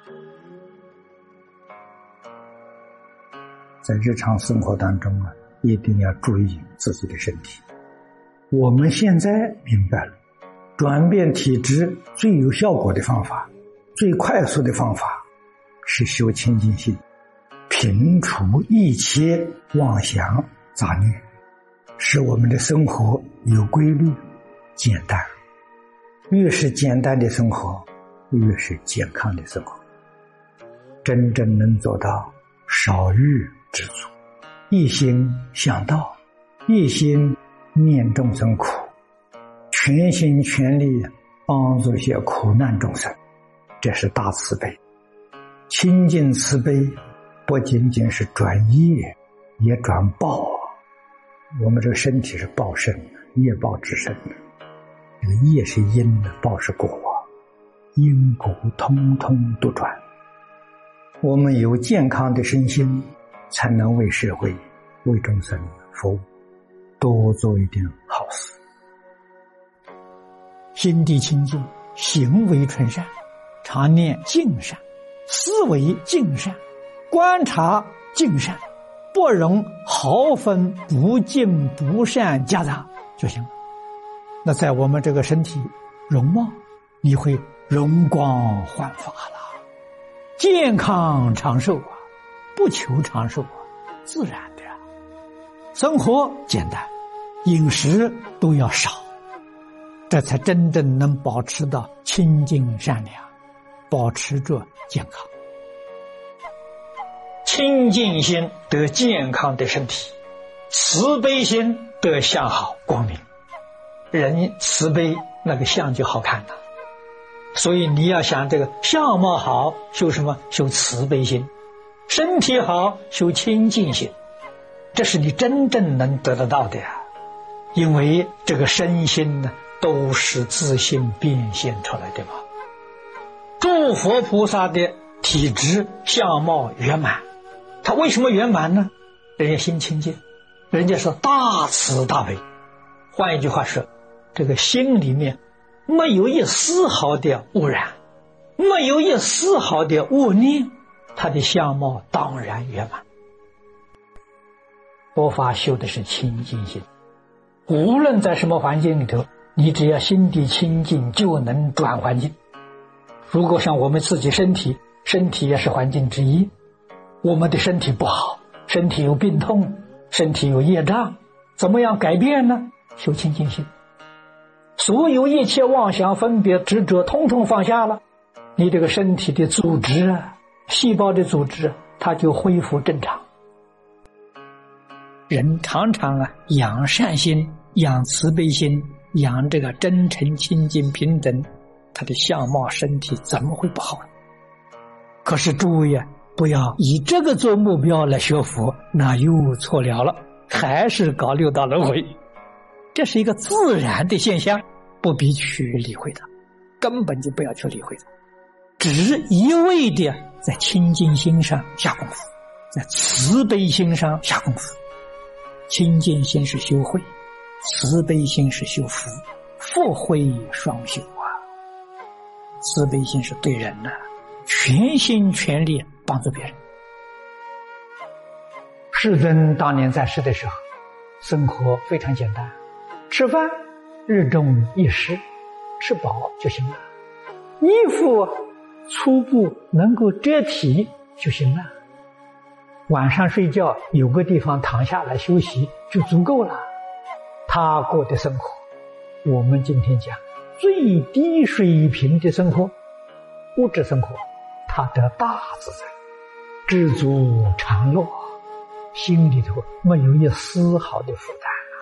在日常生活当中一定要注意自己的身体。我们现在明白了，转变体质最有效果的方法，最快速的方法是修清净心，平除一切妄想杂念，使我们的生活有规律、简单。越是简单的生活，越是健康的生活。真正能做到少欲知足，一心向道，一心念众生苦，全心全力帮助些苦难众生，这是大慈悲。清净慈悲不仅仅是转业，也转报。我们这个身体是报身，业报之身，这个业是因的，报是果，因果通通都转。我们有健康的身心，才能为社会、为众生服务，多做一点好事。 心地清净，行为纯善，常念净善，思维净善，观察净善，不容毫分不净不善夹杂就行了。那在我们这个身体容貌，你会容光焕发了，健康长寿啊，不求长寿啊，自然的啊。生活简单，饮食都要少，这才真正能保持到清净善良，保持着健康。清净心得健康的身体，慈悲心得相好光明。人慈悲，那个相就好看了。所以你要想这个相貌好，修什么？修慈悲心。身体好，修清净心。这是你真正能得得到的呀。因为这个身心呢，都是自性变现出来的嘛。诸佛菩萨的体质相貌圆满，他为什么圆满呢？人家心清净，人家说大慈大悲。换一句话说，这个心里面没有一丝毫的污染，没有一丝毫的恶念，他的相貌当然圆满。佛法修的是清净心，无论在什么环境里头，你只要心地清净，就能转环境。如果像我们自己身体也是环境之一，我们的身体不好，身体有病痛，身体有业障，怎么样改变呢？修清净心，所有一切妄想分别执着通通放下了，你这个身体的组织细胞的组织它就恢复正常。人常常养善心，养慈悲心，养这个真诚清净平等，他的相貌身体怎么会不好呢？可是诸位不要以这个做目标来学佛，那又错了，还是搞六道轮回。这是一个自然的现象，不必去理会它，根本就不要去理会它，只一味的在清净心上下功夫，在慈悲心上下功夫。清净心是修慧，慈悲心是修福，福慧双修啊。慈悲心是对人全心全力帮助别人。世尊当年在世的时候，生活非常简单，吃饭日中一食，吃饱就行了，衣服初步能够遮体就行了，晚上睡觉有个地方躺下来休息就足够了。他过的生活，我们今天讲最低水平的生活，物质生活，他得大自在，知足常乐，心里头没有一丝毫的负担。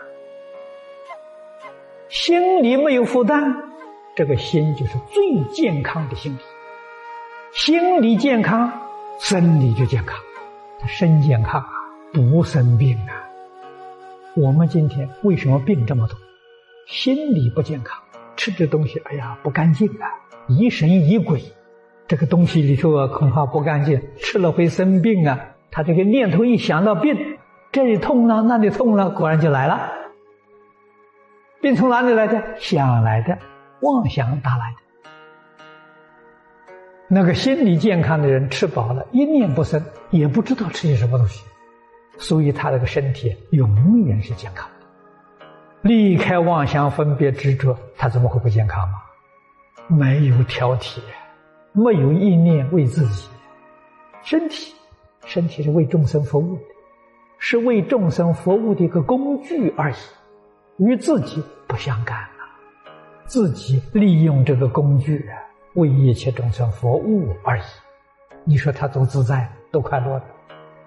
心里没有负担，这个心就是最健康的心理。心理健康，身体就健康，身健康不生病啊。我们今天为什么病这么多？心理不健康，吃的东西不干净啊，疑神疑鬼，这个东西里头恐怕不干净，吃了会生病啊。他这个念头一想到病，这里痛了那里痛了，果然就来了。病从哪里来的？想来的，妄想打来的。 那个心理健康的人吃饱了，一念不生，也不知道吃些什么东西，所以他这个身体永远是健康的。离开妄想分别执着，他怎么会不健康吗？没有挑剔，没有意念为自己。身体是为众生服务的，是为众生服务的一个工具而已，与自己不相干啊。自己利用这个工具为一切众生服务而已，你说他多自在多快乐的。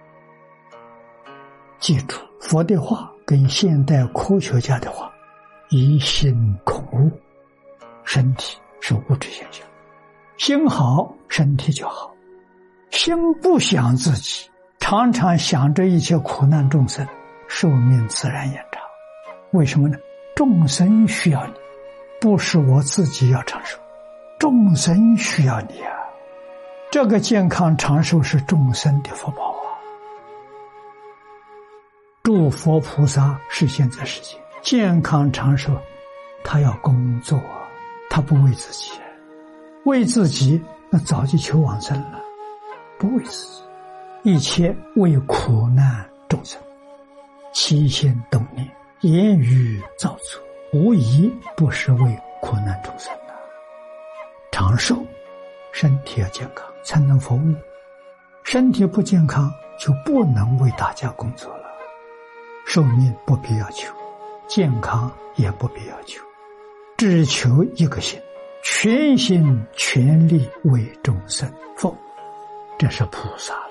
记住佛的话跟现代科学家的话，疑心恐物。身体是物质现象，心好身体就好，心不想自己，常常想着一切苦难众生，寿命自然延长。为什么呢？众生需要你，不是我自己要长寿，众生需要你啊！这个健康长寿是众生的福报啊！诸佛菩萨是现在世界健康长寿，他要工作，他不为自己，为自己那早就求往生了，不为自己，一切为苦难众生，起心动念，言语造作，无疑不是为苦难众生的。长寿，身体要健康才能服务，身体不健康就不能为大家工作了。寿命不必要求，健康也不必要求，只求一个心，全心全力为众生服务，这是菩萨。